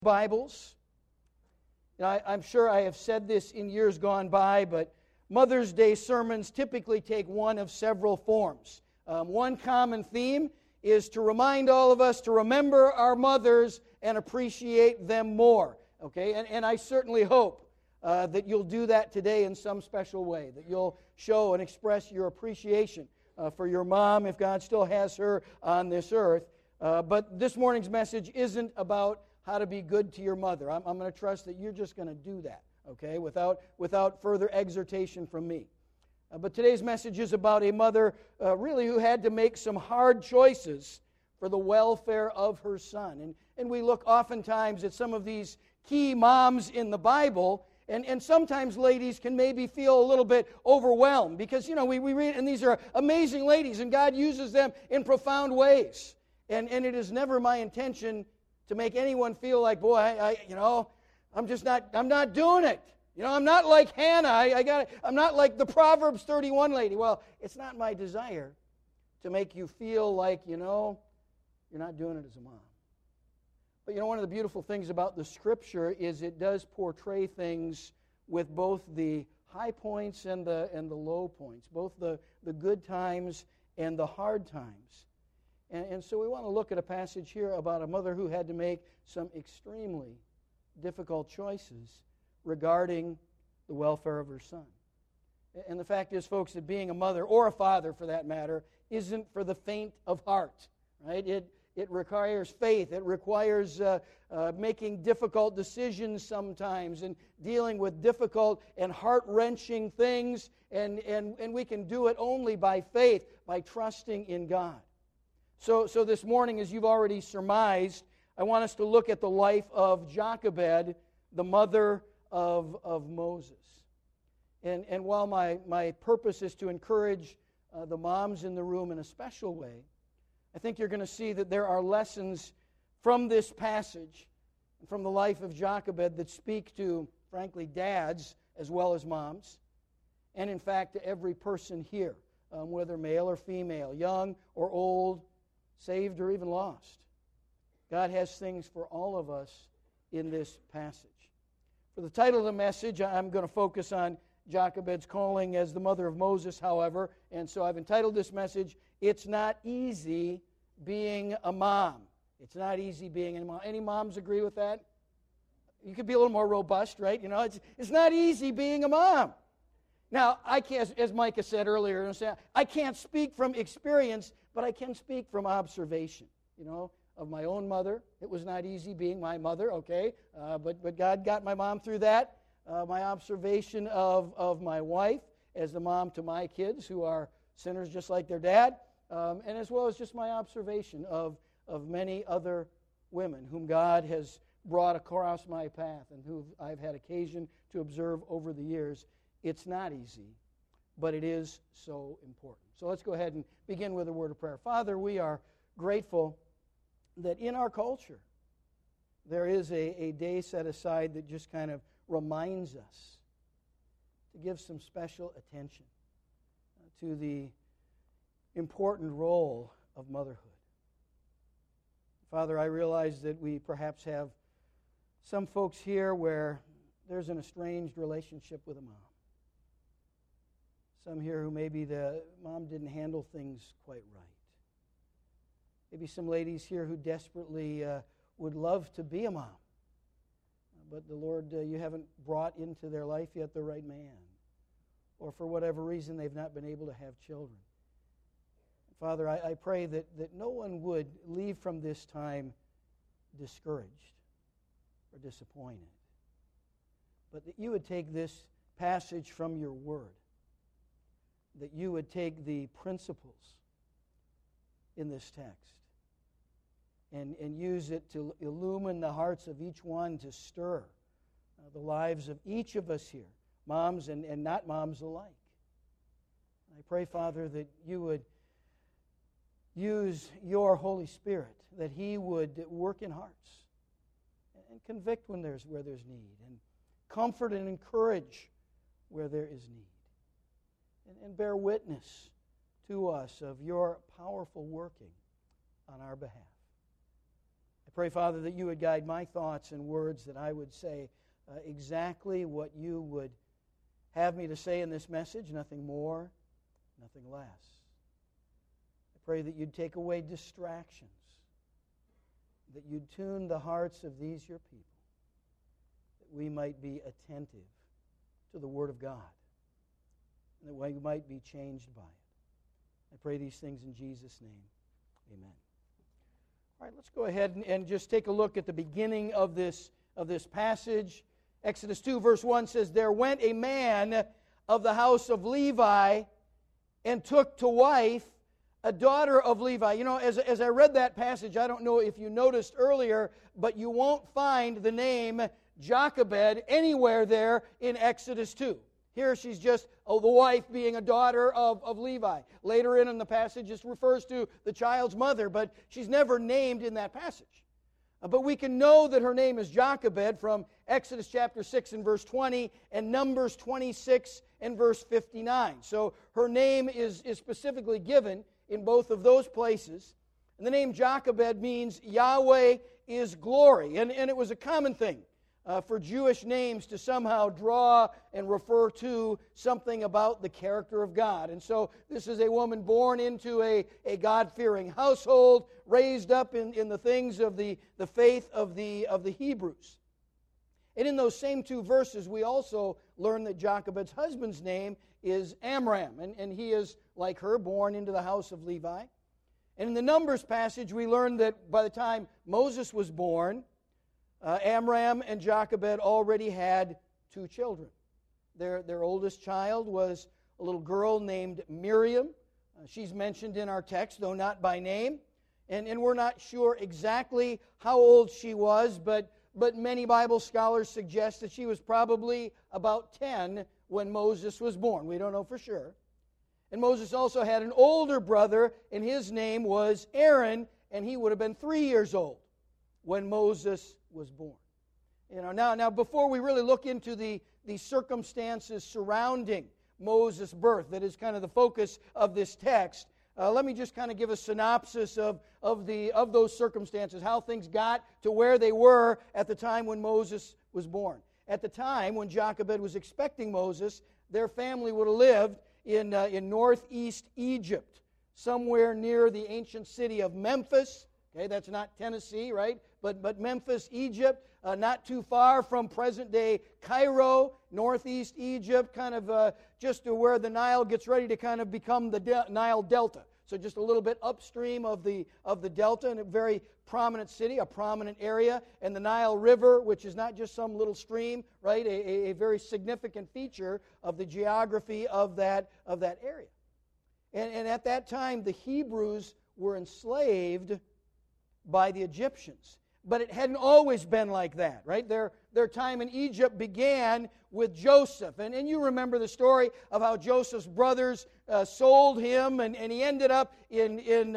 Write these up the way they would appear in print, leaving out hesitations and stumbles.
Bibles. I'm sure I have said this in years gone by, but Mother's Day sermons typically take one of several forms. One common theme is to remind all of us to remember our mothers and appreciate them more. Okay, and I certainly hope that you'll do that today in some special way, that you'll show and express your appreciation for your mom if God still has her on this earth. But this morning's message isn't about how to be good to your mother. I'm going to trust that you're just going to do that, okay, without further exhortation from me. But today's message is about a mother really who had to make some hard choices for the welfare of her son. And we look oftentimes at some of these key moms in the Bible, and sometimes ladies can maybe feel a little bit overwhelmed because, we read, and these are amazing ladies, and God uses them in profound ways. And it is never my intention to make anyone feel like, boy, I'm not doing it. I'm not like Hannah. I'm not like the Proverbs 31 lady. Well, it's not my desire to make you feel like, you're not doing it as a mom. But one of the beautiful things about the Scripture is it does portray things with both the high points and the low points, both the good times and the hard times. And so we want to look at a passage here about a mother who had to make some extremely difficult choices regarding the welfare of her son. And the fact is, folks, that being a mother, or a father for that matter, isn't for the faint of heart, right? It requires faith. It requires making difficult decisions sometimes and dealing with difficult and heart-wrenching things, and we can do it only by faith, by trusting in God. So this morning, as you've already surmised, I want us to look at the life of Jochebed, the mother of Moses. And while my purpose is to encourage the moms in the room in a special way, I think you're going to see that there are lessons from this passage, from the life of Jochebed, that speak to, frankly, dads as well as moms, and in fact to every person here, whether male or female, young or old, saved or even lost. God has things for all of us in this passage. For the title of the message, I'm going to focus on Jochebed's calling as the mother of Moses, however, and so I've entitled this message, It's Not Easy Being a Mom. It's not easy being a mom. Any moms agree with that? You could be a little more robust, right? It's not easy being a mom. Now, I can't, as Micah said earlier, I can't speak from experience, but I can speak from observation, of my own mother. It was not easy being my mother, okay? But God got my mom through that. My observation of my wife as the mom to my kids, who are sinners just like their dad, and as well as just my observation of many other women whom God has brought across my path and who I've had occasion to observe over the years. It's not easy, but it is so important. So let's go ahead and begin with a word of prayer. Father, we are grateful that in our culture there is a day set aside that just kind of reminds us to give some special attention to the important role of motherhood. Father, I realize that we perhaps have some folks here where there's an estranged relationship with a mom. Some here who maybe the mom didn't handle things quite right. Maybe some ladies here who desperately would love to be a mom. But the Lord, you haven't brought into their life yet the right man. Or for whatever reason, they've not been able to have children. Father, I pray that no one would leave from this time discouraged or disappointed. But that you would take this passage from your word, that you would take the principles in this text and use it to illumine the hearts of each one, to stir the lives of each of us here, moms and not moms alike. I pray, Father, that you would use your Holy Spirit, that He would work in hearts and convict where there's need, and comfort and encourage where there is need, and bear witness to us of your powerful working on our behalf. I pray, Father, that you would guide my thoughts and words, that I would say exactly what you would have me to say in this message, nothing more, nothing less. I pray that you'd take away distractions, that you'd tune the hearts of these your people, that we might be attentive to the Word of God, and that we might be changed by it. I pray these things in Jesus' name. Amen. All right, let's go ahead and just take a look at the beginning of this passage. Exodus 2, verse 1 says, "There went a man of the house of Levi and took to wife a daughter of Levi." You know, as I read that passage, I don't know if you noticed earlier, but you won't find the name Jochebed anywhere there in Exodus 2. Here she's just the wife being a daughter of Levi. Later in the passage, it refers to the child's mother, but she's never named in that passage. But we can know that her name is Jochebed from Exodus chapter 6 and verse 20 and Numbers 26 and verse 59. So her name is specifically given in both of those places. And the name Jochebed means Yahweh is glory. And it was a common thing for Jewish names to somehow draw and refer to something about the character of God. And so this is a woman born into a God-fearing household, raised up in the things of the faith of the Hebrews. And in those same two verses, we also learn that Jochebed's husband's name is Amram, and he is, like her, born into the house of Levi. And in the Numbers passage, we learn that by the time Moses was born, Amram and Jochebed already had two children. Their oldest child was a little girl named Miriam. She's mentioned in our text, though not by name. And we're not sure exactly how old she was, but many Bible scholars suggest that she was probably about 10 when Moses was born. We don't know for sure. And Moses also had an older brother, and his name was Aaron, and he would have been 3 years old when Moses was born. You know, now before we really look into the circumstances surrounding Moses' birth, that is kind of the focus of this text, let me just kind of give a synopsis of those circumstances, how things got to where they were at the time when Moses was born. At the time when Jochebed was expecting Moses, their family would have lived in northeast Egypt, somewhere near the ancient city of Memphis. Okay, that's not Tennessee, right? But Memphis, Egypt, not too far from present-day Cairo, northeast Egypt, kind of just to where the Nile gets ready to kind of become the Nile Delta. So just a little bit upstream of the Delta, and a very prominent city, a prominent area. And the Nile River, which is not just some little stream, right? A very significant feature of the geography of that area. And at that time, the Hebrews were enslaved by the Egyptians. But it hadn't always been like that, right? Their time in Egypt began with Joseph. And you remember the story of how Joseph's brothers sold him, and he ended up in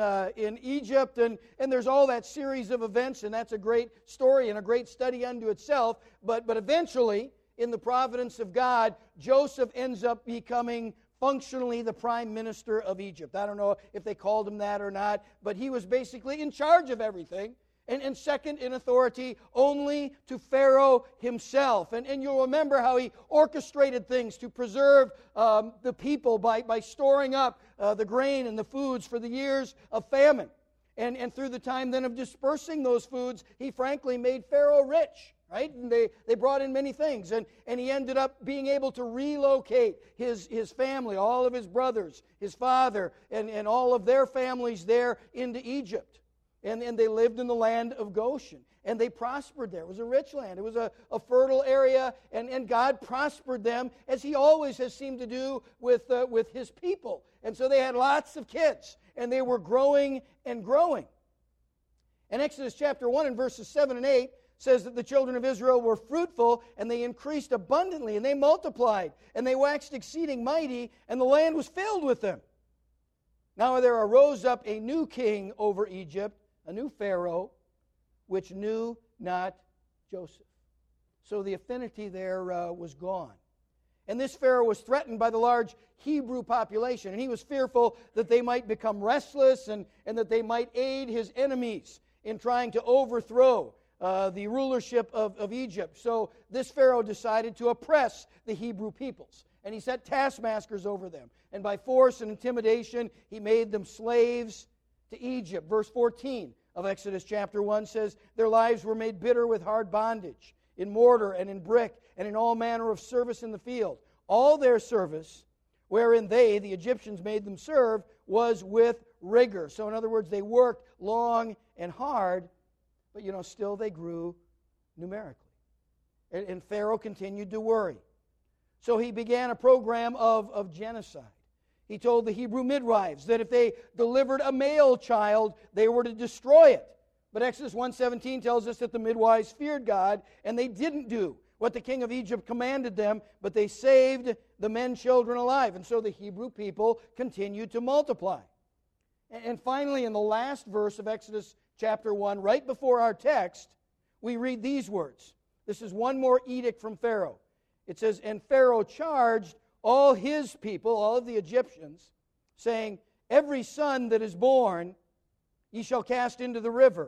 Egypt. And there's all that series of events, and that's a great story and a great study unto itself. But eventually, in the providence of God, Joseph ends up becoming functionally the prime minister of Egypt. I don't know if they called him that or not, but he was basically in charge of everything. And second in authority only to Pharaoh himself. And you'll remember how he orchestrated things to preserve the people by storing up the grain and the foods for the years of famine. And through the time then of dispersing those foods, he frankly made Pharaoh rich, right? And they brought in many things. And he ended up being able to relocate his family, all of his brothers, his father, and all of their families there into Egypt. And they lived in the land of Goshen. And they prospered there. It was a rich land. It was a fertile area. And God prospered them, as He always has seemed to do with His people. And so they had lots of kids. And they were growing and growing. And Exodus chapter 1 and verses 7 and 8 says that the children of Israel were fruitful, and they increased abundantly, and they multiplied, and they waxed exceeding mighty, and the land was filled with them. Now there arose up a new king over Egypt, a new Pharaoh, which knew not Joseph. So the affinity there was gone. And this Pharaoh was threatened by the large Hebrew population, and he was fearful that they might become restless and that they might aid his enemies in trying to overthrow the rulership of Egypt. So this Pharaoh decided to oppress the Hebrew peoples, and he set taskmasters over them. And by force and intimidation, he made them slaves to Egypt. Verse 14 of Exodus chapter 1 says, their lives were made bitter with hard bondage, in mortar and in brick, and in all manner of service in the field. All their service, wherein they, the Egyptians, made them serve, was with rigor. So in other words, they worked long and hard, but still they grew numerically. And Pharaoh continued to worry. So he began a program of genocide. He told the Hebrew midwives that if they delivered a male child, they were to destroy it. But Exodus 1:17 tells us that the midwives feared God, and they didn't do what the king of Egypt commanded them, but they saved the men, children alive. And so the Hebrew people continued to multiply. And finally, in the last verse of Exodus chapter 1, right before our text, we read these words. This is one more edict from Pharaoh. It says, and Pharaoh charged all his people, all of the Egyptians, saying, every son that is born ye shall cast into the river,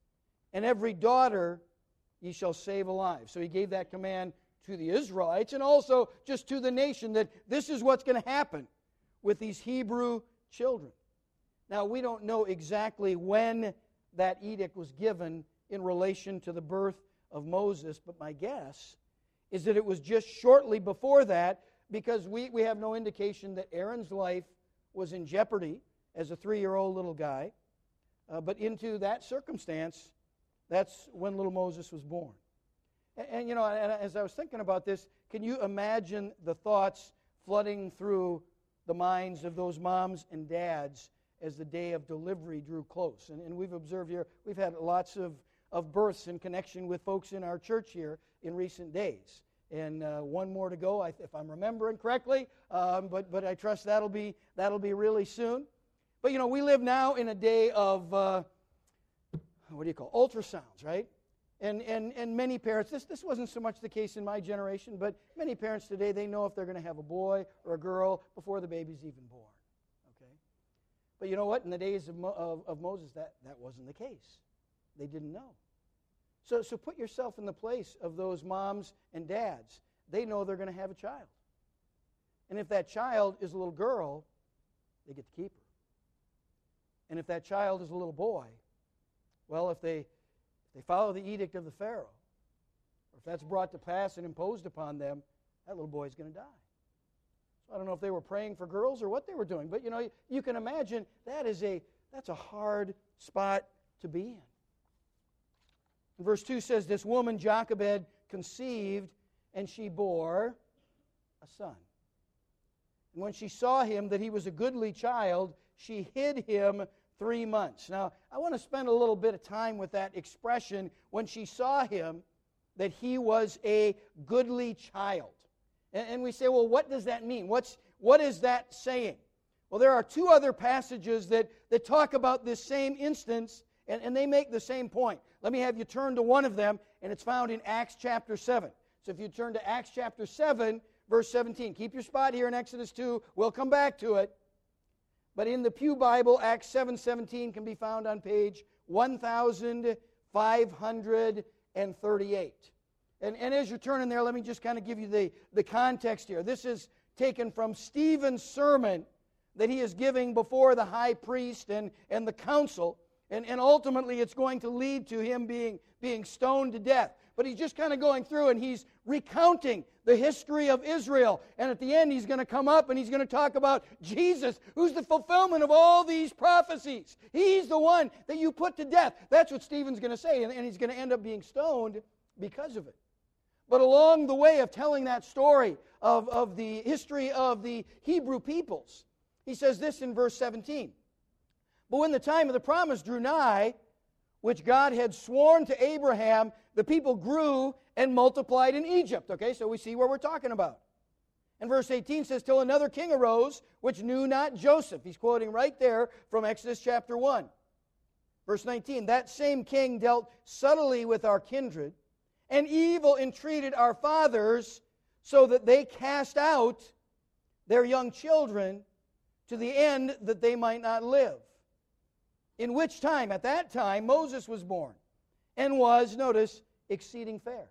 and every daughter ye shall save alive. So he gave that command to the Israelites and also just to the nation that this is what's going to happen with these Hebrew children. Now, we don't know exactly when that edict was given in relation to the birth of Moses, but my guess is that it was just shortly before that, because we have no indication that Aaron's life was in jeopardy as a 3-year-old little guy. But into that circumstance, that's when little Moses was born. And as I was thinking about this, can you imagine the thoughts flooding through the minds of those moms and dads as the day of delivery drew close? And we've observed here, we've had lots of births in connection with folks in our church here in recent days. And one more to go, if I'm remembering correctly. But I trust that'll be really soon. But we live now in a day of ultrasounds, right? And many parents. This wasn't so much the case in my generation, but many parents today, they know if they're going to have a boy or a girl before the baby's even born. Okay. But you know what? In the days of Moses, that wasn't the case. They didn't know. So put yourself in the place of those moms and dads. They know they're going to have a child. And if that child is a little girl, they get to keep her. And if that child is a little boy, well, if they follow the edict of the Pharaoh, or if that's brought to pass and imposed upon them, that little boy is going to die. So I don't know if they were praying for girls or what they were doing, but you can imagine that's a hard spot to be in. And verse 2 says, this woman, Jochebed, conceived, and she bore a son. And when she saw him, that he was a goodly child, she hid him 3 months. Now, I want to spend a little bit of time with that expression, when she saw him, that he was a goodly child. And we say, well, what does that mean? What is that saying? Well, there are 2 other passages that talk about this same instance, and they make the same point. Let me have you turn to one of them, and it's found in Acts chapter 7. So if you turn to Acts chapter 7, verse 17. Keep your spot here in Exodus 2. We'll come back to it. But in the Pew Bible, Acts 7:17 can be found on page 1538. And as you're turning there, let me just kind of give you the context here. This is taken from Stephen's sermon that he is giving before the high priest and the council. And ultimately, it's going to lead to him being stoned to death. But he's just kind of going through and he's recounting the history of Israel. And at the end, he's going to come up and he's going to talk about Jesus, who's the fulfillment of all these prophecies. He's the one that you put to death. That's what Stephen's going to say. And he's going to end up being stoned because of it. But along the way of telling that story of the history of the Hebrew peoples, he says this in verse 17. But when the time of the promise drew nigh, which God had sworn to Abraham, the people grew and multiplied in Egypt. Okay, so we see what we're talking about. And verse 18 says, till another king arose, which knew not Joseph. He's quoting right there from Exodus chapter 1. Verse 19, that same king dealt subtly with our kindred, and evil entreated our fathers, so that they cast out their young children to the end that they might not live. in which time, at that time, Moses was born, and was, notice, exceeding fair,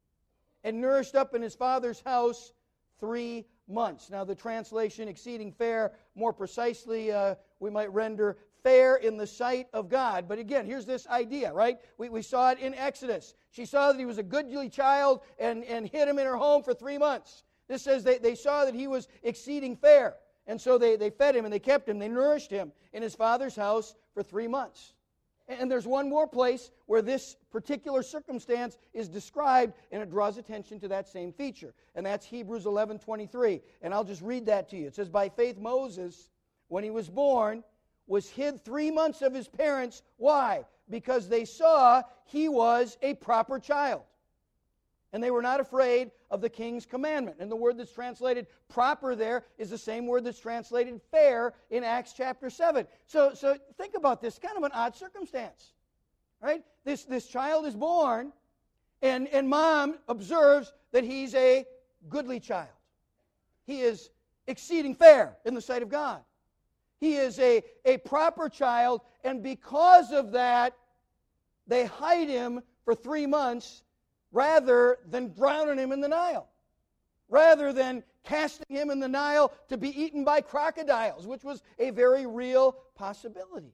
and nourished up in his father's house 3 months. Now, the translation, exceeding fair, more precisely, we might render fair in the sight of God. But again, here's this idea, right? We saw it in Exodus. She saw that he was a goodly child and hid him in her home for 3 months. This says they saw that he was exceeding fair. And so they fed him and they kept him. They nourished him in his father's house for 3 months. And there's one more place where this particular circumstance is described, and it draws attention to that same feature. And that's Hebrews 11:23. And I'll just read that to you. It says, by faith Moses, when he was born, was hid 3 months of his parents. Why? Because they saw he was a proper child. And they were not afraid of the king's commandment. And the word that's translated proper there is the same word that's translated fair in Acts chapter 7. So think about this, kind of an odd circumstance. Right? This child is born, and mom observes that he's a goodly child. He is exceeding fair in the sight of God. He is a proper child, and because of that, they hide him for 3 months rather than drowning him in the Nile, rather than casting him in the Nile to be eaten by crocodiles, which was a very real possibility.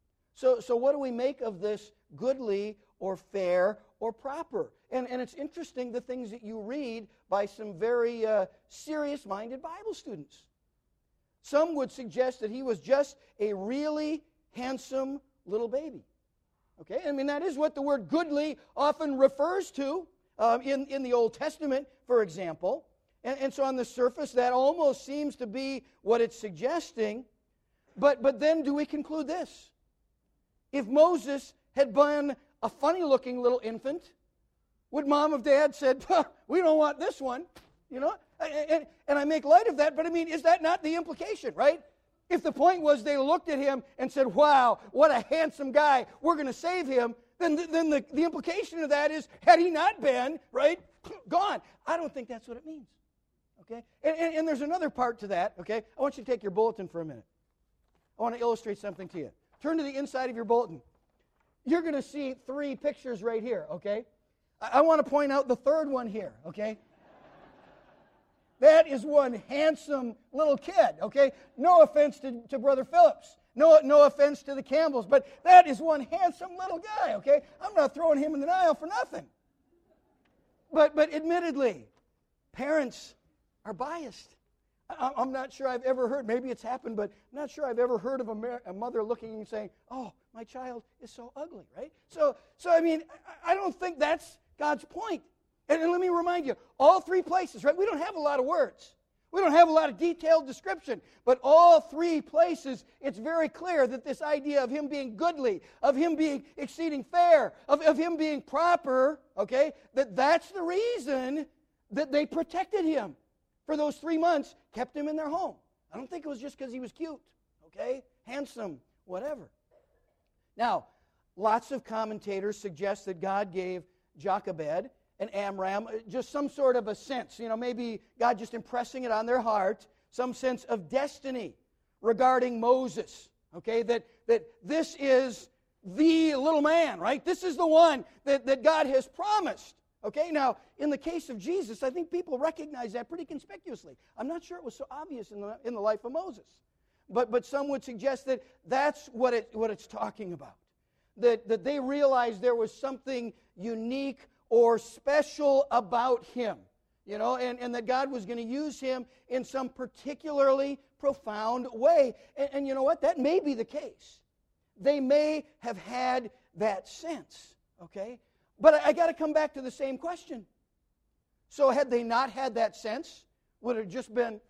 So what do we make of this goodly or fair or proper? And it's interesting the things that you read by some very serious-minded Bible students. Some would suggest that he was just a really handsome little baby. Okay, I mean, that is what the word goodly often refers to in the Old Testament, for example. And so on the surface, that almost seems to be what it's suggesting. But then do we conclude this? If Moses had been a funny-looking little infant, would mom or dad said, we don't want this one, you know? And I make light of that, but I mean, is that not the implication, right? If the point was they looked at him and said, wow, what a handsome guy, we're going to save him, then the implication of that is, had he not been, right, gone. I don't think that's what it means, okay? And there's another part to that, okay? I want you to take your bulletin for a minute. I want to illustrate something to you. Turn to the inside of your bulletin. You're going to see 3 pictures right here, okay? I want to point out the third one here, okay? That is one handsome little kid, okay? No offense to Brother Phillips. No offense to the Campbells, but that is one handsome little guy, okay? I'm not throwing him in the Nile for nothing. But admittedly, parents are biased. I'm not sure I've ever heard, maybe it's happened, but I'm not sure I've ever heard of a mother looking and saying, oh, my child is so ugly, right? So I mean, I don't think that's God's point. And let me remind you, all 3 places, right? We don't have a lot of words. We don't have a lot of detailed description. But all 3 places, it's very clear that this idea of him being goodly, of him being exceeding fair, of him being proper, okay, that's the reason that they protected him for those 3 months, kept him in their home. I don't think it was just because he was cute, okay, handsome, whatever. Now, lots of commentators suggest that God gave Jochebed and Amram just some sort of a sense, maybe God just impressing it on their heart, some sense of destiny regarding Moses, okay, that this is the little man, right? This is the one that God has promised, okay? Now, in the case of Jesus, I think people recognize that pretty conspicuously. I'm not sure it was so obvious in the life of Moses, but some would suggest that that's what it's talking about, that they realized there was something unique or special about him, and that God was going to use him in some particularly profound way. And you know what? That may be the case. They may have had that sense, okay? But I got to come back to the same question. So had they not had that sense, would it have just been,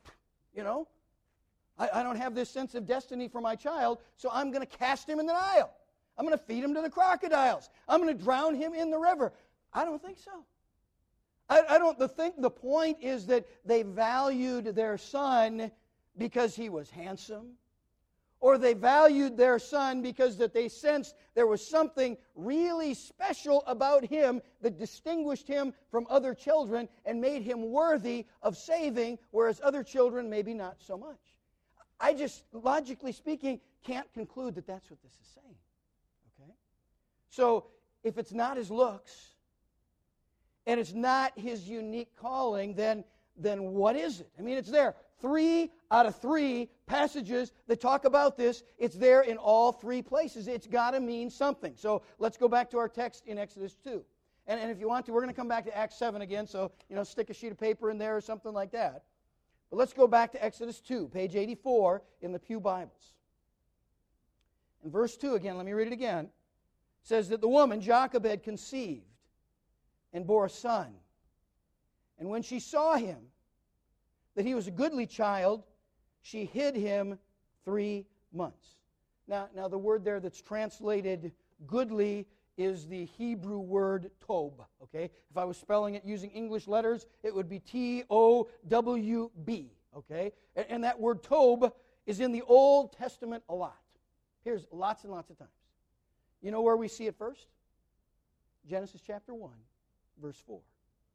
I don't have this sense of destiny for my child, so I'm going to cast him in the Nile. I'm going to feed him to the crocodiles. I'm going to drown him in the river. I don't think so. I don't think the point is that they valued their son because he was handsome, or they valued their son because that they sensed there was something really special about him that distinguished him from other children and made him worthy of saving, whereas other children maybe not so much. I just, logically speaking, can't conclude that that's what this is saying. So if it's not his looks, and it's not his unique calling, then what is it? I mean, it's there. 3 out of 3 passages that talk about this, it's there in all 3 places. It's got to mean something. So let's go back to our text in Exodus 2. And if you want to, we're going to come back to Acts 7 again, so, stick a sheet of paper in there or something like that. But let's go back to Exodus 2, page 84 in the Pew Bibles. In verse 2 again, let me read it again. It says that the woman, Jochebed, conceived and bore a son. And when she saw him, that he was a goodly child, she hid him 3 months. Now the word there that's translated goodly is the Hebrew word tob, okay? If I was spelling it using English letters, it would be T-O-W-B, okay? And that word tob is in the Old Testament a lot. Here's lots and lots of times. You know where we see it first? Genesis chapter 1, verse 4.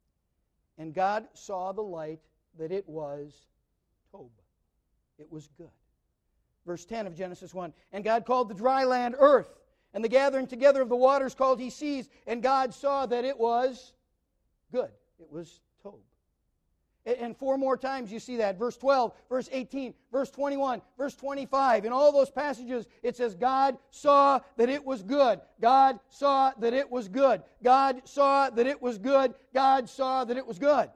And God saw the light that it was tob. It was good. Verse 10 of Genesis 1. And God called the dry land earth, and the gathering together of the waters called he seas, and God saw that it was good. It was tob. And 4 more times you see that. Verse 12, verse 18, verse 21, verse 25. In all those passages it says God saw that it was good. God saw that it was good. God saw that it was good. God saw that it was good.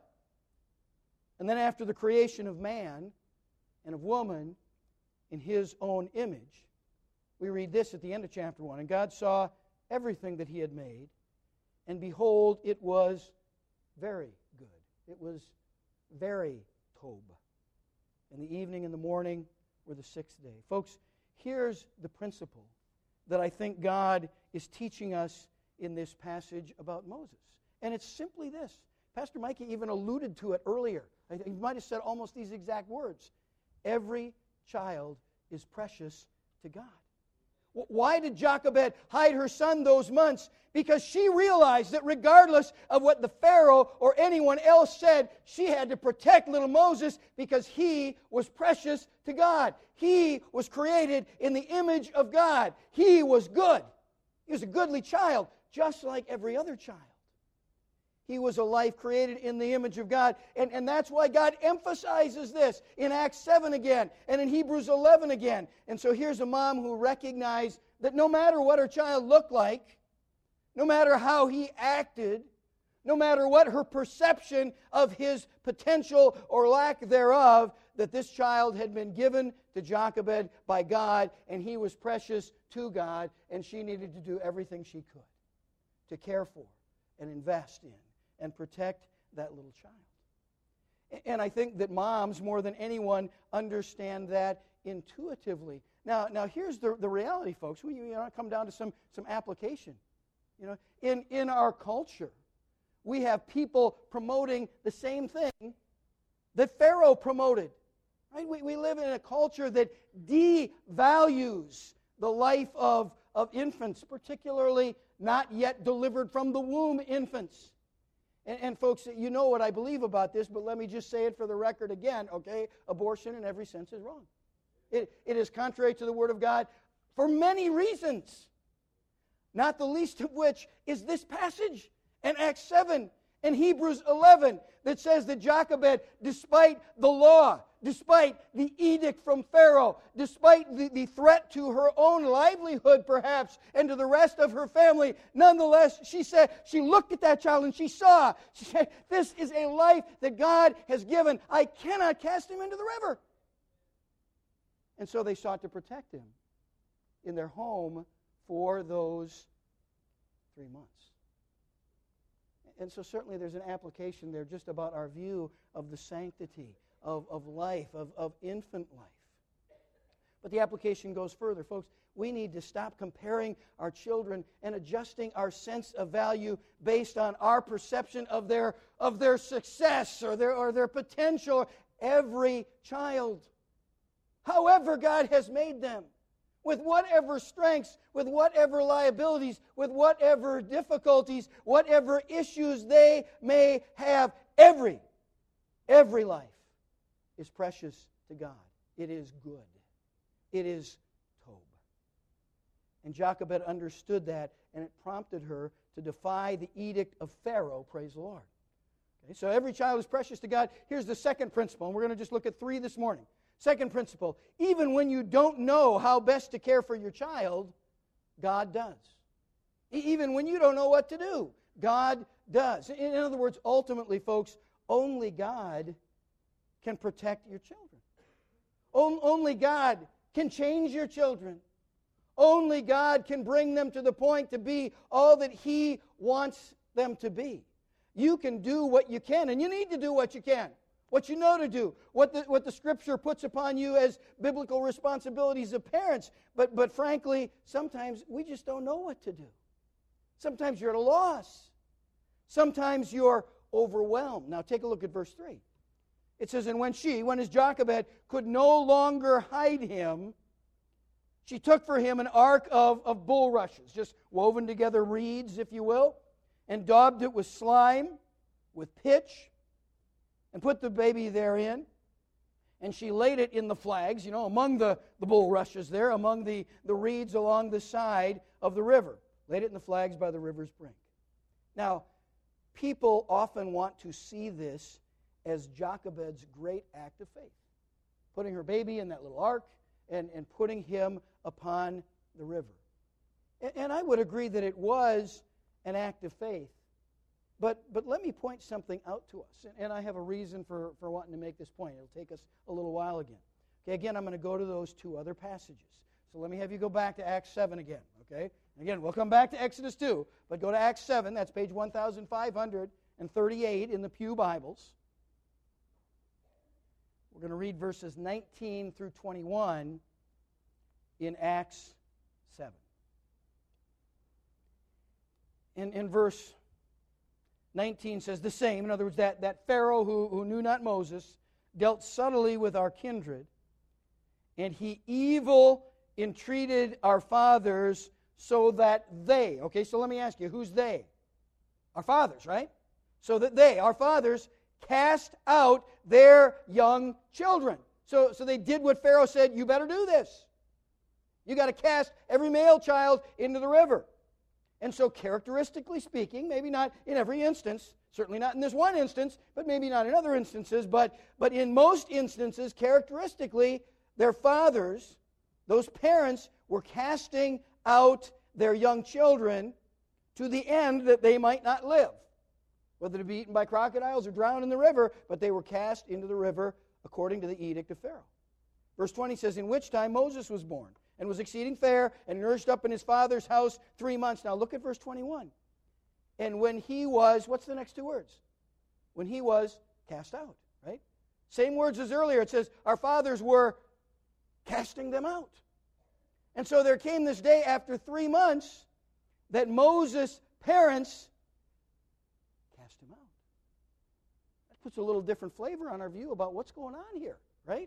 And then after the creation of man and of woman in his own image, we read this at the end of chapter 1. And God saw everything that he had made, and behold, it was very good. It was very tob. And the evening and the morning were the 6th day. Folks, here's the principle that I think God is teaching us in this passage about Moses. And it's simply this. Pastor Mikey even alluded to it earlier. He might have said almost these exact words. Every child is precious to God. Why did Jochebed hide her son those months? Because she realized that regardless of what the Pharaoh or anyone else said, she had to protect little Moses because he was precious to God. He was created in the image of God. He was good. He was a goodly child, just like every other child. He was a life created in the image of God. And that's why God emphasizes this in Acts 7 again and in Hebrews 11 again. And so here's a mom who recognized that no matter what her child looked like, no matter how he acted, no matter what her perception of his potential or lack thereof, that this child had been given to Jochebed by God, and he was precious to God, and she needed to do everything she could to care for and invest in and protect that little child. And I think that moms, more than anyone, understand that intuitively. Now here's the reality, folks. We come down to some application. In our culture, we have people promoting the same thing that Pharaoh promoted. Right? We live in a culture that devalues the life of infants, particularly not yet delivered from the womb infants. And folks, you know what I believe about this, but let me just say it for the record again, okay? Abortion in every sense is wrong. It is contrary to the Word of God for many reasons, not the least of which is this passage in Acts 7 and Hebrews 11 that says that Jochebed, despite the law, despite the edict from Pharaoh, despite the threat to her own livelihood perhaps and to the rest of her family, nonetheless, she said, she looked at that child and she said, this is a life that God has given. I cannot cast him into the river. And so they sought to protect him in their home for those 3 months. And so certainly there's an application there just about our view of the sanctity of life, of infant life. But the application goes further. Folks, we need to stop comparing our children and adjusting our sense of value based on our perception of their success or their potential. Every child, however God has made them, with whatever strengths, with whatever liabilities, with whatever difficulties, whatever issues they may have, every life is precious to God. It is good. It is tob. And Jochebed understood that and it prompted her to defy the edict of Pharaoh, praise the Lord. Okay, so every child is precious to God. Here's the second principle, and we're going to just look at 3 this morning. Second principle, even when you don't know how best to care for your child, God does. Even when you don't know what to do, God does. In other words, ultimately, folks, only God can protect your children. Only God can change your children. Only God can bring them to the point to be all that He wants them to be. You can do what you can, and you need to do what you can, what you know to do, what the Scripture puts upon you as biblical responsibilities of parents. But frankly, sometimes we just don't know what to do. Sometimes you're at a loss. Sometimes you're overwhelmed. Now take a look at verse 3. It says, and when as Jochebed could no longer hide him, she took for him an ark of bulrushes, just woven together reeds, if you will, and daubed it with slime, with pitch, and put the baby therein. And she laid it in the flags, among the bulrushes there, among the reeds along the side of the river. Laid it in the flags by the river's brink. Now, people often want to see this as Jochebed's great act of faith, putting her baby in that little ark and putting him upon the river. And I would agree that it was an act of faith. But let me point something out to us. And I have a reason for wanting to make this point. It'll take us a little while again. Okay, again, I'm going to go to those 2 other passages. So let me have you go back to Acts 7 again, okay? Again, we'll come back to Exodus 2, but go to Acts 7. That's page 1538 in the Pew Bibles. We're going to read verses 19 through 21 in Acts 7. In verse 19 says the same. In other words, that Pharaoh who knew not Moses dealt subtly with our kindred, and he evil entreated our fathers so that they, okay, so let me ask you, who's they? Our fathers, right? So that they, our fathers, cast out their young children. So they did what Pharaoh said, you better do this. You got to cast every male child into the river. And so characteristically speaking, maybe not in every instance, certainly not in this one instance, but maybe not in other instances, but in most instances, characteristically, their fathers, those parents, were casting out their young children to the end that they might not live, whether to be eaten by crocodiles or drowned in the river, but they were cast into the river according to the edict of Pharaoh. Verse 20 says, in which time Moses was born, and was exceeding fair, and nourished up in his father's house 3 months. Now look at verse 21. And when he was, what's the next 2 words? When he was cast out, right? Same words as earlier. It says, our fathers were casting them out. And so there came this day after 3 months that Moses' parents cast him out. That puts a little different flavor on our view about what's going on here, right?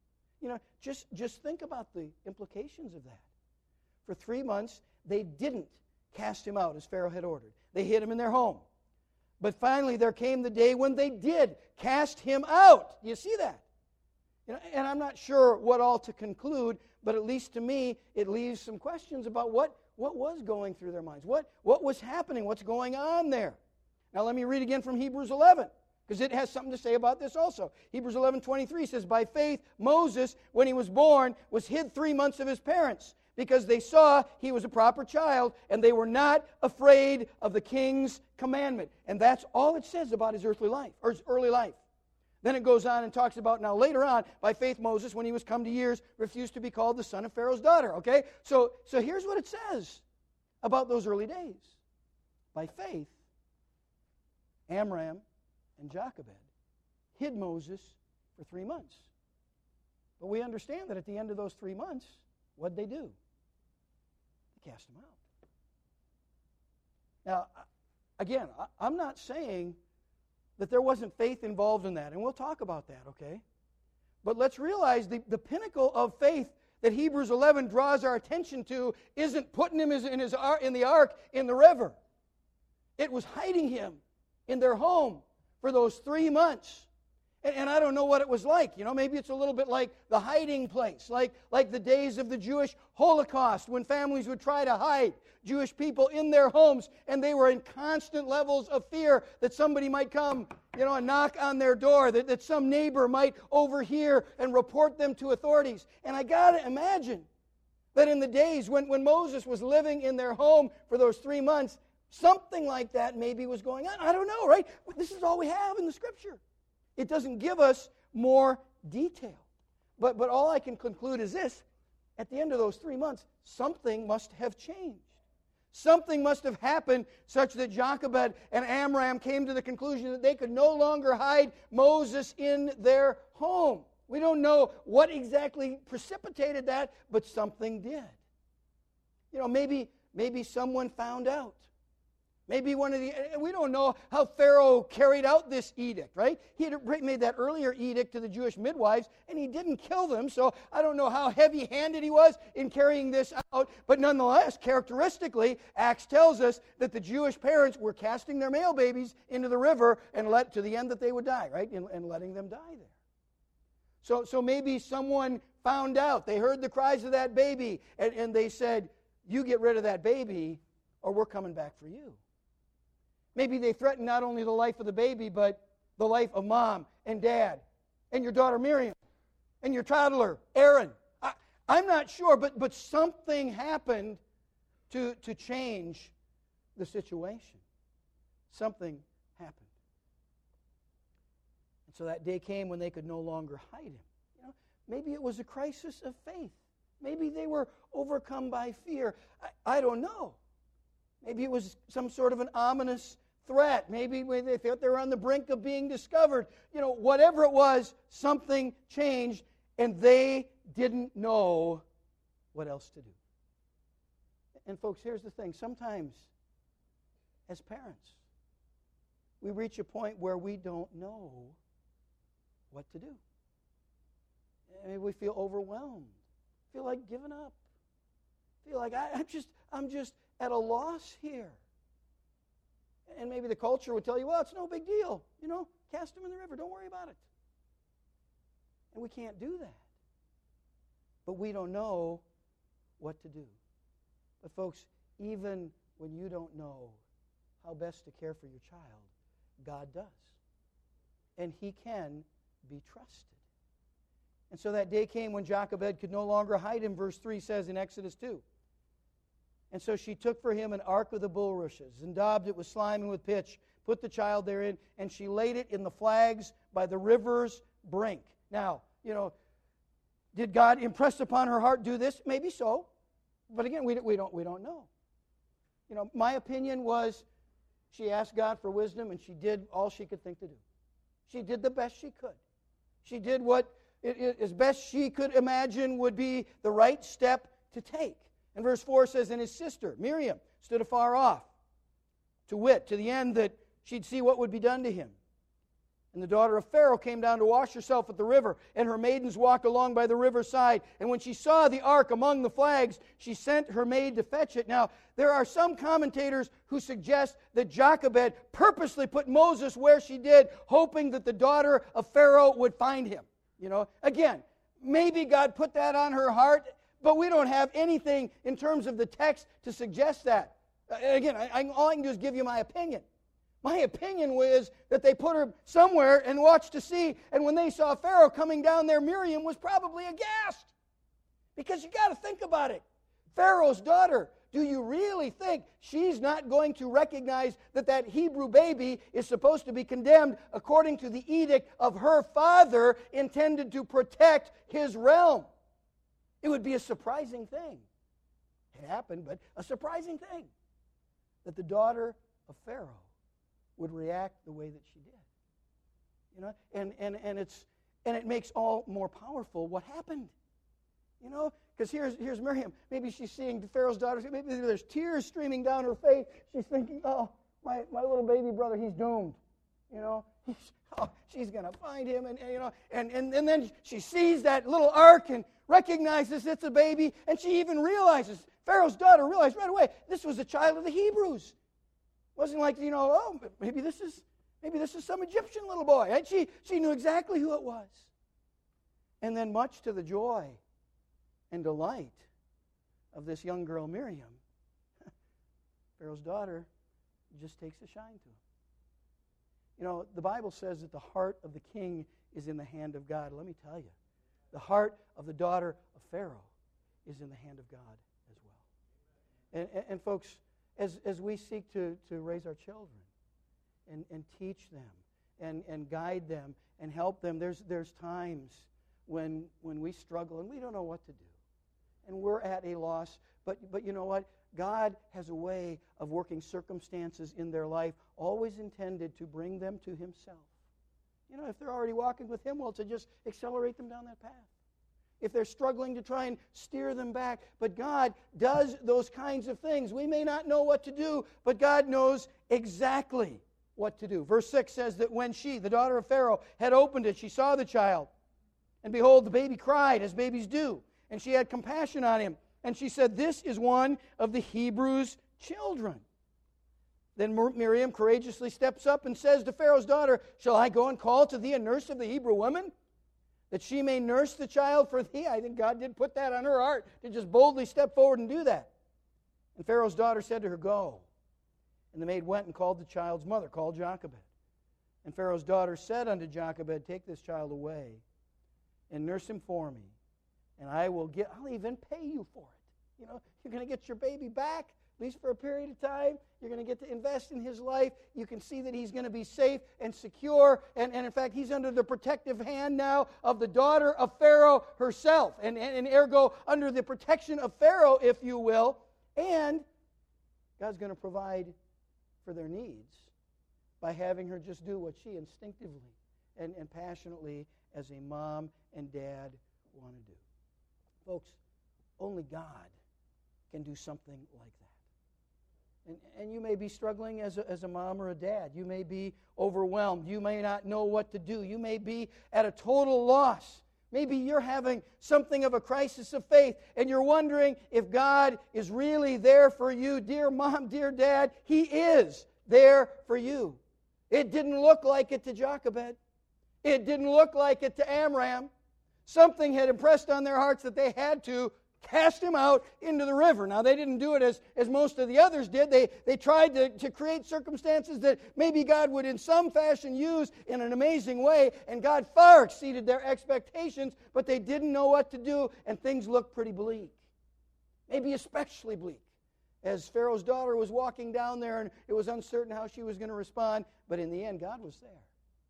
Just think about the implications of that. For 3 months, they didn't cast him out as Pharaoh had ordered. They hid him in their home. But finally, there came the day when they did cast him out. Do you see that? And I'm not sure what all to conclude, but at least to me, it leaves some questions about what was going through their minds. What was happening? What's going on there? Now let me read again from Hebrews 11, because it has something to say about this also. Hebrews 11:23 says, by faith, Moses, when he was born, was hid 3 months of his parents, because they saw he was a proper child, and they were not afraid of the king's commandment. And that's all it says about his earthly life, or his early life. Then it goes on and talks about, now later on, by faith Moses, when he was come to years, refused to be called the son of Pharaoh's daughter. Okay? So here's what it says about those early days. By faith, Amram and Jochebed hid Moses for 3 months. But we understand that at the end of those 3 months, what'd they do? They cast him out. Now, again, I'm not saying that there wasn't faith involved in that, and we'll talk about that, okay? But let's realize the pinnacle of faith that Hebrews 11 draws our attention to isn't putting him in the ark in the river. It was hiding him in their home for those 3 months. And I don't know what it was like. Maybe it's a little bit like the hiding place, like the days of the Jewish Holocaust when families would try to hide Jewish people in their homes, and they were in constant levels of fear that somebody might come, and knock on their door, that some neighbor might overhear and report them to authorities. And I got to imagine that in the days when Moses was living in their home for those 3 months, something like that maybe was going on. I don't know, right? This is all we have in the Scripture. It doesn't give us more detail. But all I can conclude is this. At the end of those 3 months, something must have changed. Something must have happened such that Jochebed and Amram came to the conclusion that they could no longer hide Moses in their home. We don't know what exactly precipitated that, but something did. Maybe someone found out. Maybe we don't know how Pharaoh carried out this edict, right? He had made that earlier edict to the Jewish midwives, and he didn't kill them, so I don't know how heavy-handed he was in carrying this out, but nonetheless, characteristically, Acts tells us that the Jewish parents were casting their male babies into the river and to the end that they would die, right? And letting them die there. So maybe someone found out. They heard the cries of that baby, and they said, you get rid of that baby, or we're coming back for you. Maybe they threatened not only the life of the baby, but the life of mom and dad and your daughter Miriam and your toddler Aaron. I'm not sure, but something happened to change the situation. Something happened. And so that day came when they could no longer hide him. Maybe it was a crisis of faith. Maybe they were overcome by fear. I don't know. Maybe it was some sort of an ominous threat. Maybe they thought they were on the brink of being discovered. Whatever it was, something changed, and they didn't know what else to do. And folks, here's the thing. Sometimes, as parents, we reach a point where we don't know what to do. Maybe we feel overwhelmed, feel like giving up, feel like I'm just at a loss here. And maybe the culture would tell you, well, it's no big deal. Cast them in the river. Don't worry about it. And we can't do that. But we don't know what to do. But folks, even when you don't know how best to care for your child, God does. And He can be trusted. And so that day came when Jochebed could no longer hide him, verse 3 says in Exodus 2. And so she took for him an ark of the bulrushes and daubed it with slime and with pitch, put the child therein, and she laid it in the flags by the river's brink. Now, did God impress upon her heart do this? Maybe so. But again, we don't know. My opinion was she asked God for wisdom, and she did all she could think to do. She did the best she could. She did what as best she could imagine would be the right step to take. And verse 4 says, and his sister, Miriam, stood afar off, to the end that she'd see what would be done to him. And the daughter of Pharaoh came down to wash herself at the river, and her maidens walked along by the riverside. And when she saw the ark among the flags, she sent her maid to fetch it. Now, there are some commentators who suggest that Jochebed purposely put Moses where she did, hoping that the daughter of Pharaoh would find him. Again, maybe God put that on her heart, but we don't have anything in terms of the text to suggest that. Again, all I can do is give you my opinion. My opinion was that they put her somewhere and watched to see, and when they saw Pharaoh coming down there, Miriam was probably aghast. Because you got to think about it. Pharaoh's daughter, do you really think she's not going to recognize that Hebrew baby is supposed to be condemned according to the edict of her father intended to protect his realm? It would be a surprising thing. It happened, but a surprising thing that the daughter of Pharaoh would react the way that she did. And it makes all more powerful what happened. Because here's Miriam. Maybe she's seeing Pharaoh's daughter. Maybe there's tears streaming down her face. She's thinking, oh, my little baby brother, he's doomed. She's going to find him. And then she sees that little ark and recognizes it's a baby. And she even realizes, Pharaoh's daughter realized right away, this was a child of the Hebrews. It wasn't like, maybe this is Maybe this is some Egyptian little boy. And she knew exactly who it was. And then much to the joy and delight of this young girl, Miriam, Pharaoh's daughter just takes a shine to him. You know, the Bible says that the heart of the king is in the hand of God. Let me tell you, the heart of the daughter of Pharaoh is in the hand of God as well. And folks, as we seek to raise our children and teach them and guide them and help them, there's times when we struggle and we don't know what to do. And we're at a loss. But you know what? God has a way of working circumstances in their life, always intended to bring them to Himself. You know, if they're already walking with Him, well, to just accelerate them down that path. If they're struggling, to try and steer them back. But God does those kinds of things. We may not know what to do, but God knows exactly what to do. Verse 6 says that when she, the daughter of Pharaoh, had opened it, she saw the child. And behold, the baby cried, as babies do. And she had compassion on him. And she said, "This is one of the Hebrews' children." Then Miriam courageously steps up and says to Pharaoh's daughter, "Shall I go and call to thee a nurse of the Hebrew women, that she may nurse the child for thee?" I think God did put that on her heart to just boldly step forward and do that. And Pharaoh's daughter said to her, "Go." And the maid went and called the child's mother, called Jochebed. And Pharaoh's daughter said unto Jochebed, "Take this child away and nurse him for me, and I'll even pay you for it." You know, you're going to get your baby back, at least for a period of time. You're going to get to invest in his life. You can see that he's going to be safe and secure. And in fact, he's under the protective hand now of the daughter of Pharaoh herself. And ergo, under the protection of Pharaoh, if you will. And God's going to provide for their needs by having her just do what she instinctively and passionately, as a mom and dad, want to do. Folks, only God can do something like that. And you may be struggling as a mom or a dad. You may be overwhelmed. You may not know what to do. You may be at a total loss. Maybe you're having something of a crisis of faith, and you're wondering if God is really there for you. Dear mom, dear dad, He is there for you. It didn't look like it to Jochebed. It didn't look like it to Amram. Something had impressed on their hearts that they had to cast him out into the river. Now, they didn't do it as most of the others did. They tried to create circumstances that maybe God would in some fashion use in an amazing way, and God far exceeded their expectations, but they didn't know what to do, and things looked pretty bleak. Maybe especially bleak, as Pharaoh's daughter was walking down there, and it was uncertain how she was going to respond, but in the end, God was there.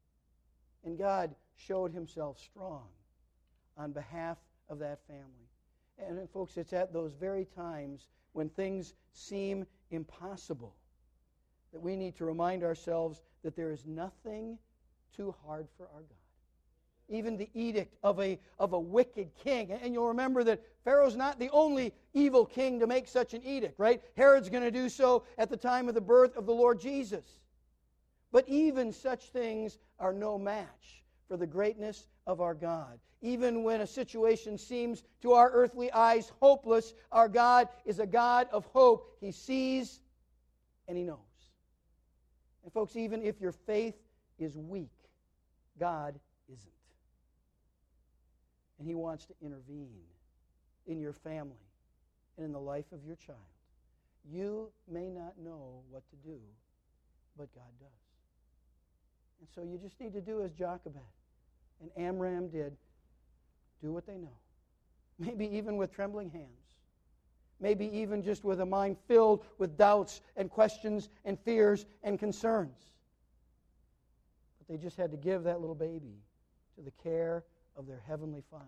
And God showed Himself strong on behalf of that family. And folks, it's at those very times when things seem impossible that we need to remind ourselves that there is nothing too hard for our God. Even the edict of a wicked king. And you'll remember that Pharaoh's not the only evil king to make such an edict, right? Herod's going to do so at the time of the birth of the Lord Jesus. But even such things are no match for the greatness of our God. Even when a situation seems to our earthly eyes hopeless, our God is a God of hope. He sees and He knows. And folks, even if your faith is weak, God isn't. And He wants to intervene in your family and in the life of your child. You may not know what to do, but God does. And so you just need to do as Jochebed and Amram did. Do what they know. Maybe even with trembling hands. Maybe even just with a mind filled with doubts and questions and fears and concerns. But they just had to give that little baby to the care of their Heavenly Father.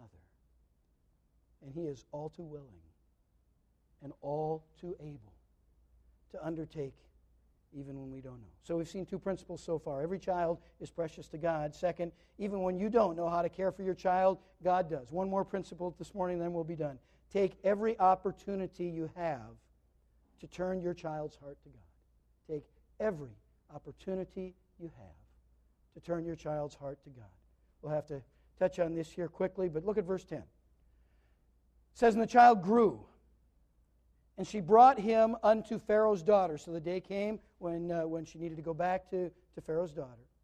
And He is all too willing and all too able to undertake even when we don't know. So we've seen two principles so far. Every child is precious to God. Second, even when you don't know how to care for your child, God does. One more principle this morning, then we'll be done. Take every opportunity you have to turn your child's heart to God. Take every opportunity you have to turn your child's heart to God. We'll have to touch on this here quickly, but look at verse 10. It says, "And the child grew, and she brought him unto Pharaoh's daughter." So the day came when she needed to go back to Pharaoh's daughter.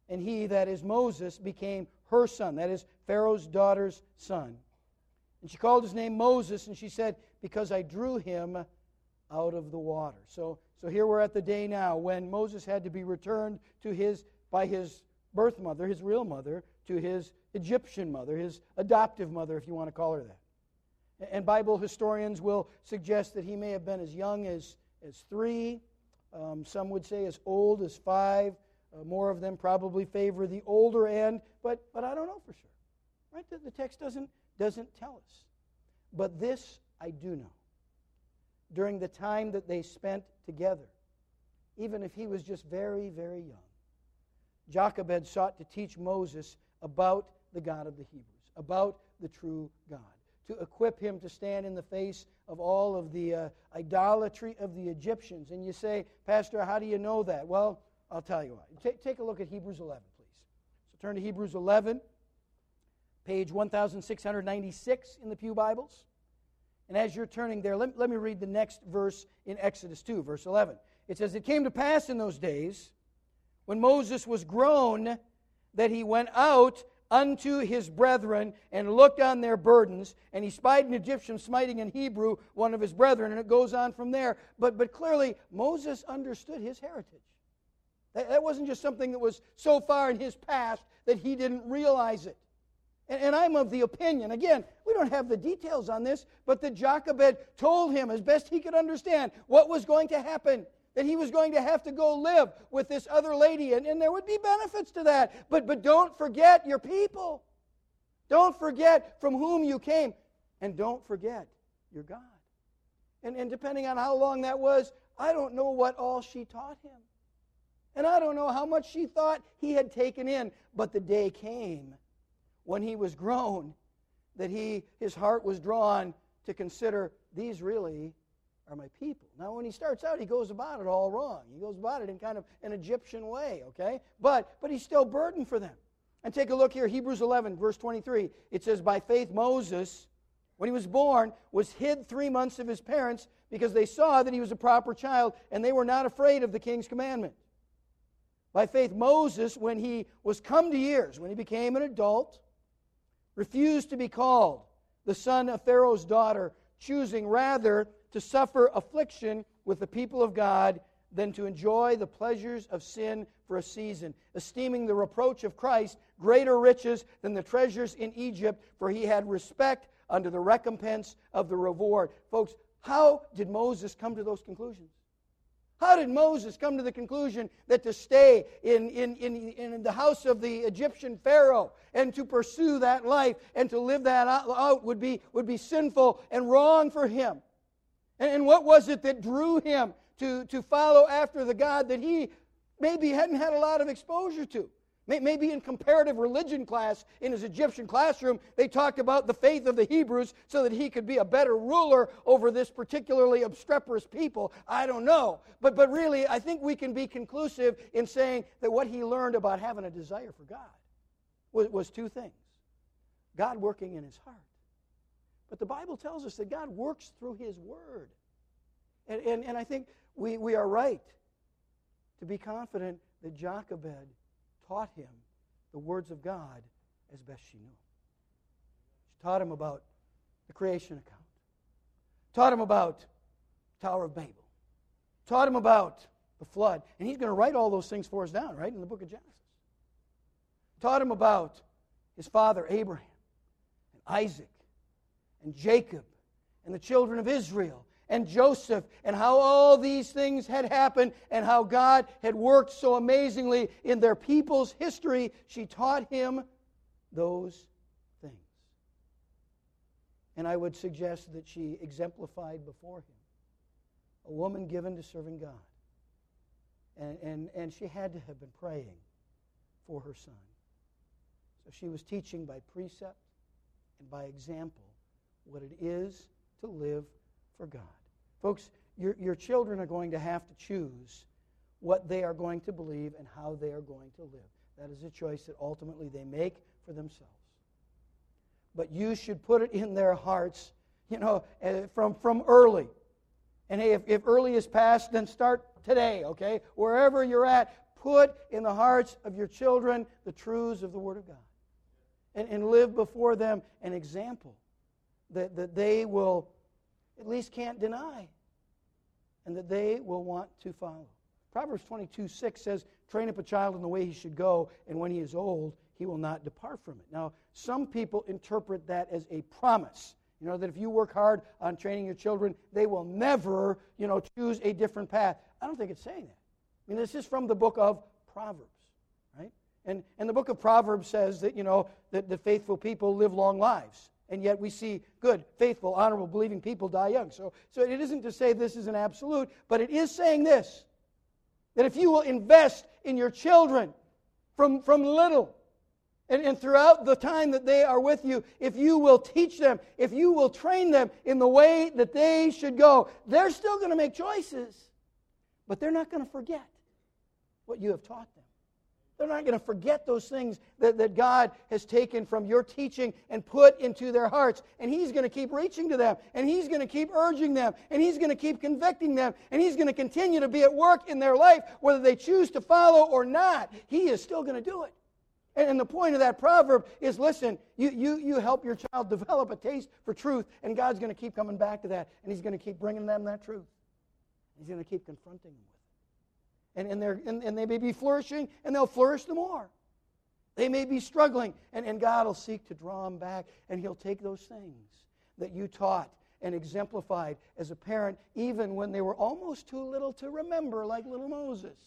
and he, that is Moses, became her son, that is Pharaoh's daughter's son. And she called his name Moses, and she said, because I drew him out of the water. So here we're at the day now when Moses had to be returned by his birth mother, his real mother, to his Egyptian mother, his adoptive mother, if you want to call her that. And Bible historians will suggest that he may have been as young as 3. Some would say as old as 5. More of them probably favor the older end, but I don't know for sure. Right? The text doesn't tell us. But this I do know. During the time that they spent together, even if he was just very, very young, Jochebed sought to teach Moses about the God of the Hebrews, about the true God, to equip him to stand in the face of all of the idolatry of the Egyptians. And you say, Pastor, how do you know that? Well, I'll tell you why. Take a look at Hebrews 11, please. So turn to Hebrews 11, page 1696 in the Pew Bibles. And as you're turning there, let me read the next verse in Exodus 2, verse 11. It says, it came to pass in those days, when Moses was grown, that he went out unto his brethren and looked on their burdens, and he spied an Egyptian smiting an Hebrew, one of his brethren, and it goes on from there. But clearly, Moses understood his heritage. That wasn't just something that was so far in his past that he didn't realize it. And I'm of the opinion, again, we don't have the details on this, but that Jochebed told him as best he could understand what was going to happen, that he was going to have to go live with this other lady, and there would be benefits to that. But don't forget your people. Don't forget from whom you came, and don't forget your God. And depending on how long that was, I don't know what all she taught him. And I don't know how much she thought he had taken in, but the day came when he was grown that his heart was drawn to consider, these really are my people. Now, when he starts out, he goes about it all wrong. He goes about it in kind of an Egyptian way, okay? But he's still burdened for them. And take a look here, Hebrews 11, verse 23. It says, by faith Moses, when he was born, was hid 3 months of his parents because they saw that he was a proper child, and they were not afraid of the king's commandment. By faith Moses, when he was come to years, when he became an adult, refused to be called the son of Pharaoh's daughter, choosing rather to suffer affliction with the people of God than to enjoy the pleasures of sin for a season, esteeming the reproach of Christ greater riches than the treasures in Egypt, for he had respect unto the recompense of the reward. Folks, how did Moses come to those conclusions? How did Moses come to the conclusion that to stay in the house of the Egyptian Pharaoh and to pursue that life and to live that out would be sinful and wrong for him? And what was it that drew him to follow after the God that he maybe hadn't had a lot of exposure to? Maybe in comparative religion class in his Egyptian classroom, they talked about the faith of the Hebrews so that he could be a better ruler over this particularly obstreperous people. I don't know. But really, I think we can be conclusive in saying that what he learned about having a desire for God was 2 things. God working in his heart. But the Bible tells us that God works through his word. And I think we are right to be confident that Jochebed taught him the words of God as best she knew. She taught him about the creation account. Taught him about Tower of Babel. Taught him about the flood. And he's going to write all those things for us down, right, in the book of Genesis. Taught him about his father Abraham and Isaac and Jacob and the children of Israel and Joseph, and how all these things had happened, and how God had worked so amazingly in their people's history. She taught him those things. And I would suggest that she exemplified before him a woman given to serving God. And she had to have been praying for her son. So she was teaching by precept and by example what it is to live for God. Folks, your children are going to have to choose what they are going to believe and how they are going to live. That is a choice that ultimately they make for themselves. But you should put it in their hearts, from early. And hey, if early is past, then start today, okay? Wherever you're at, put in the hearts of your children the truths of the Word of God. And live before them an example that they will at least can't deny and that they will want to follow. Proverbs 22:6 says, train up a child in the way he should go, and when he is old, he will not depart from it. Now, some people interpret that as a promise. You know, that if you work hard on training your children, they will never, choose a different path. I don't think it's saying that. I mean, this is from the book of Proverbs, right? And the book of Proverbs says that, that the faithful people live long lives. And yet we see good, faithful, honorable, believing people die young. So it isn't to say this is an absolute, but it is saying this, that if you will invest in your children from little, and throughout the time that they are with you, if you will teach them, if you will train them in the way that they should go, they're still going to make choices, but they're not going to forget what you have taught them. They're not going to forget those things that God has taken from your teaching and put into their hearts. And He's going to keep reaching to them. And He's going to keep urging them. And He's going to keep convicting them. And He's going to continue to be at work in their life, whether they choose to follow or not. He is still going to do it. And the point of that proverb is, listen, you help your child develop a taste for truth, and God's going to keep coming back to that. And He's going to keep bringing them that truth. He's going to keep confronting them with it. And they may be flourishing, and they'll flourish the more. They may be struggling, and God will seek to draw them back, and He'll take those things that you taught and exemplified as a parent, even when they were almost too little to remember, like little Moses,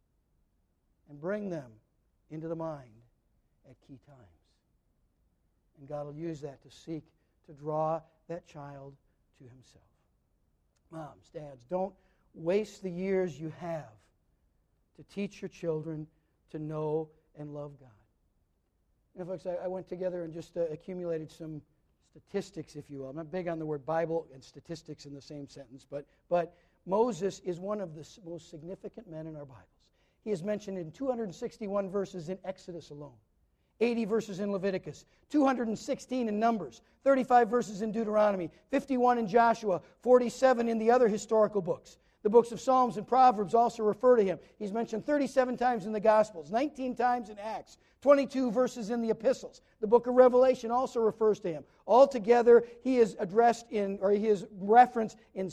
and bring them into the mind at key times. And God will use that to seek to draw that child to Himself. Moms, dads, don't waste the years you have to teach your children to know and love God. And folks, I went together and just accumulated some statistics, if you will. I'm not big on the word Bible and statistics in the same sentence, but Moses is one of the most significant men in our Bibles. He is mentioned in 261 verses in Exodus alone, 80 verses in Leviticus, 216 in Numbers, 35 verses in Deuteronomy, 51 in Joshua, 47 in the other historical books. The books of Psalms and Proverbs also refer to him. He's mentioned 37 times in the Gospels, 19 times in Acts, 22 verses in the epistles. The book of Revelation also refers to him. Altogether, he is referenced in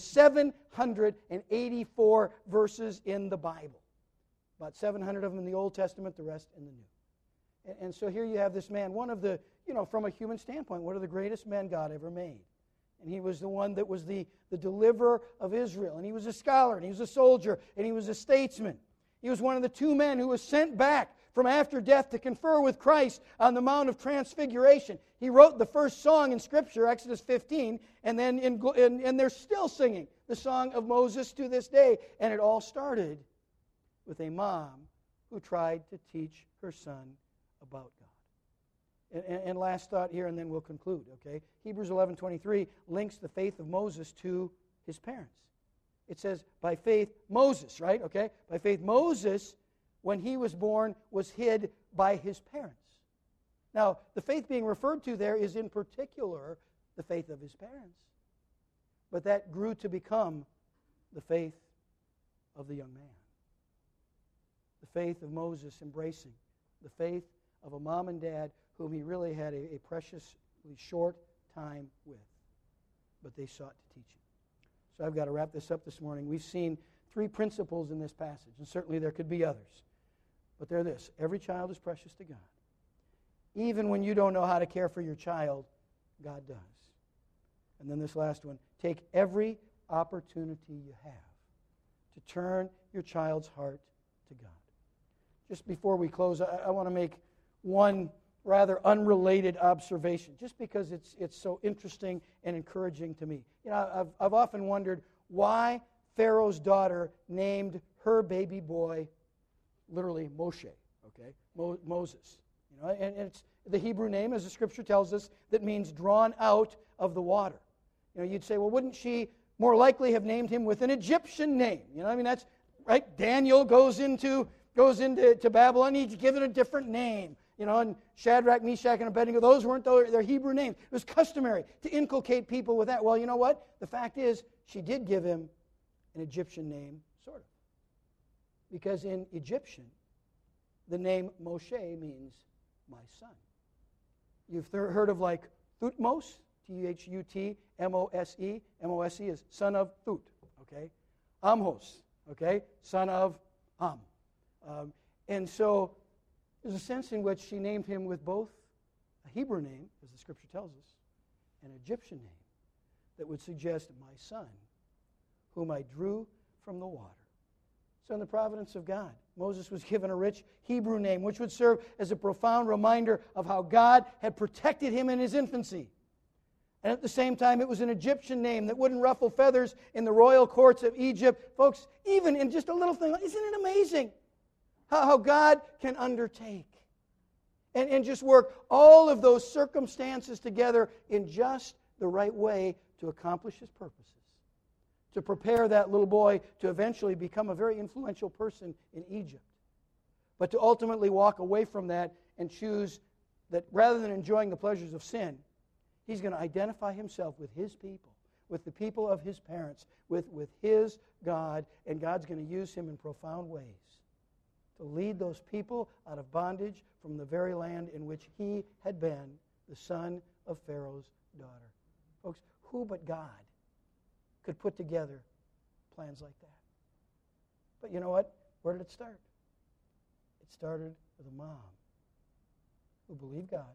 784 verses in the Bible. About 700 of them in the Old Testament, the rest in the New. And so here you have this man, one of the, from a human standpoint, one of the greatest men God ever made. And he was the one that was the deliverer of Israel. And he was a scholar, and he was a soldier, and he was a statesman. He was one of the two men who was sent back from after death to confer with Christ on the Mount of Transfiguration. He wrote the first song in Scripture, Exodus 15, and then and they're still singing the song of Moses to this day. And it all started with a mom who tried to teach her son about God. And last thought here, and then we'll conclude, okay? Hebrews 11:23 links the faith of Moses to his parents. It says, by faith, Moses, right? Okay? By faith, Moses, when he was born, was hid by his parents. Now, the faith being referred to there is in particular the faith of his parents. But that grew to become the faith of the young man. The faith of Moses embracing the faith of a mom and dad whom he really had a preciously short time with. But they sought to teach him. So I've got to wrap this up this morning. We've seen three principles in this passage, and certainly there could be others. But they're this: every child is precious to God. Even when you don't know how to care for your child, God does. And then this last one: take every opportunity you have to turn your child's heart to God. Just before we close, I want to make one rather unrelated observation, just because it's so interesting and encouraging to me. I've often wondered why Pharaoh's daughter named her baby boy literally Moshe, okay, Moses. And it's the Hebrew name, as the Scripture tells us, that means drawn out of the water. You'd say, well, wouldn't she more likely have named him with an Egyptian name? That's right. Daniel goes into Babylon. He's given a different name. And Shadrach, Meshach, and Abednego, those weren't their Hebrew names. It was customary to inculcate people with that. Well, you know what? The fact is, she did give him an Egyptian name, sort of. Because in Egyptian, the name Moshe means my son. You've heard of like Thutmose, Thutmose. Mose is son of Thut, okay? Amhos, okay? Son of Am. And so there's a sense in which she named him with both a Hebrew name, as the Scripture tells us, and an Egyptian name that would suggest my son, whom I drew from the water. So in the providence of God, Moses was given a rich Hebrew name, which would serve as a profound reminder of how God had protected him in his infancy. And at the same time, it was an Egyptian name that wouldn't ruffle feathers in the royal courts of Egypt. Folks, even in just a little thing, isn't it amazing how God can undertake and just work all of those circumstances together in just the right way to accomplish his purposes, to prepare that little boy to eventually become a very influential person in Egypt, but to ultimately walk away from that and choose that rather than enjoying the pleasures of sin, he's going to identify himself with his people, with the people of his parents, with his God, and God's going to use him in profound ways to lead those people out of bondage from the very land in which he had been the son of Pharaoh's daughter. Folks, who but God could put together plans like that? But you know what? Where did it start? It started with a mom who believed God,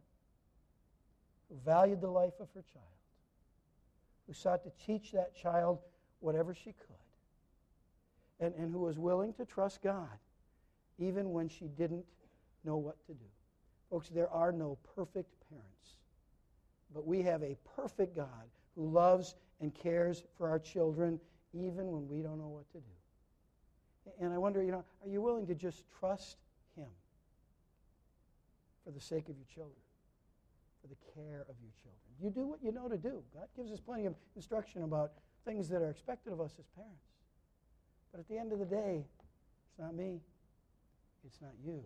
who valued the life of her child, who sought to teach that child whatever she could, and who was willing to trust God even when she didn't know what to do. Folks, there are no perfect parents, but we have a perfect God who loves and cares for our children even when we don't know what to do. And I wonder, are you willing to just trust him for the sake of your children, for the care of your children? You do what you know to do. God gives us plenty of instruction about things that are expected of us as parents. But at the end of the day, it's not me. It's not you.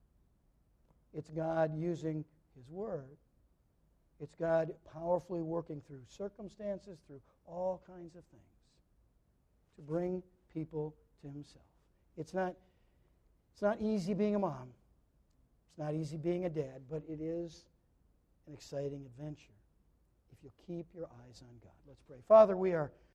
It's God using his word. It's God powerfully working through circumstances, through all kinds of things, to bring people to himself. It's not easy being a mom. It's not easy being a dad, but it is an exciting adventure if you'll keep your eyes on God. Let's pray. Father, we are